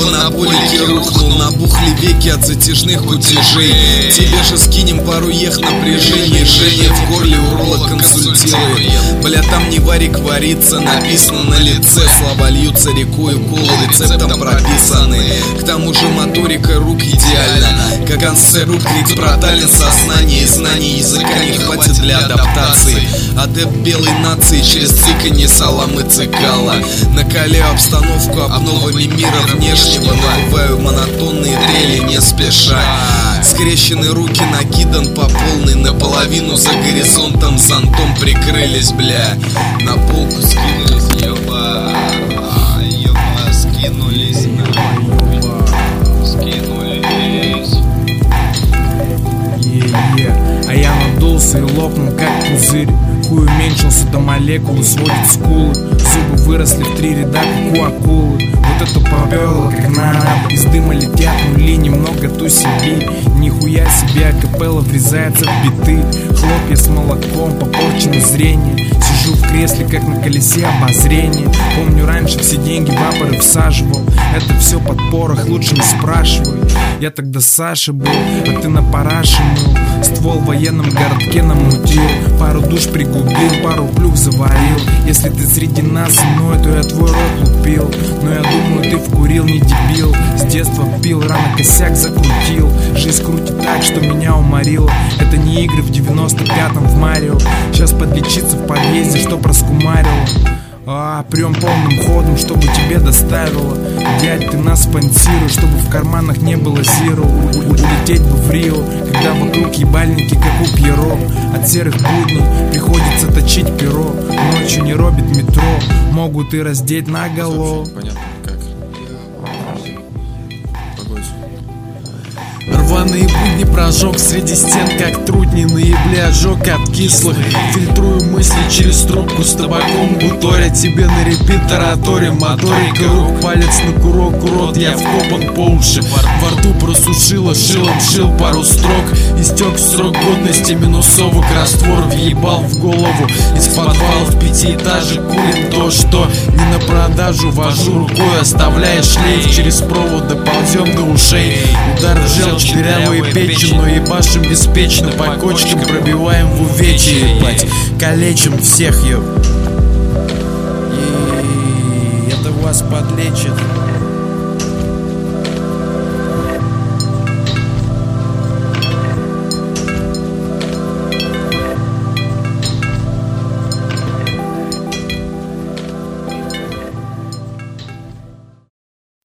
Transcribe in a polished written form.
монополике рухнул, набухли веки от затяжных кутежей. Тебе же скинем пару ех напряжений. Женя в горле уролог консультирует. Бля, там не варик варится, написано на лице. Слова льются рекой, уколы рецептом прописаны. К тому же моторика рук идеальна, как конце рук крик брутален. Сознание и знаний языка не хватит для адаптации. Адепт белой нации через цыканье салам и цикала. Накаляю обстановку обновами мира внешнего. Набываю монотонные трели не спеша. Скрещены руки, накидан по полной. Наполовину за горизонтом зонтом прикрылись, бля. На полку скинулись, ёба. Ёба, скинулись, скинулись. А я надулся и лопнул как пузырь. Хуй уменьшился до молекулы, сводит скулы. Зубы выросли в 3 ряда, как у акулы. Вот это попёрло, как надо. Из дыма летят нули, немного тусеби. Нихуя себе, акапелла врезается в биты. Хлопья с молоком, попорчено зрение. Сижу в кресле, как на колесе обозрения. Помню, раньше все деньги вапоры всаживал. Это все под порох, лучше не спрашивай. Я тогда Саша был, а ты на параше мыл. Ствол в военном городке намутил. Пару душ пригубил, пару плюх заварил. Если ты среди нас иной, то я твой рот лупил. Но я думаю, ты вкурил, не дебил. С детства пил, рано косяк закрутил. Жизнь крутит так, что меня уморило. Это не игры в 95-м в Марио. Сейчас подлечиться в подъезде, чтоб раскумарило. Прям полным ходом, чтобы тебе доставило. Дядь, ты нас спонсируй, чтобы в карманах не было зиро. Улететь бы в Рио, когда вокруг ебальники, как у Пьеро. От серых будней приходится точить перо. Ночью не робит метро, могут и раздеть наголо. Понятно, как? Рваные будни прожег среди стен, как трудненные, бля, ожог от кислых. Фильтрую мысли через трубку с табаком, буторя тебе на репетаторе. Моторика рук, палец на курок, урод, я вкопан по уши. Во рту просушило, шилом шил пару строк. Истек срок годности минусовок, раствор въебал в голову. Из подвалов 5-этажек курим то, что не на продажу. Вожу рукой, оставляя шлейф, через провод доползем до ушей. Удар в желчь, дырявые печи, но ебашим беспечно. По кочкам пробиваем в увечье, ебать, калечим всех, ё. И это вас подлечит.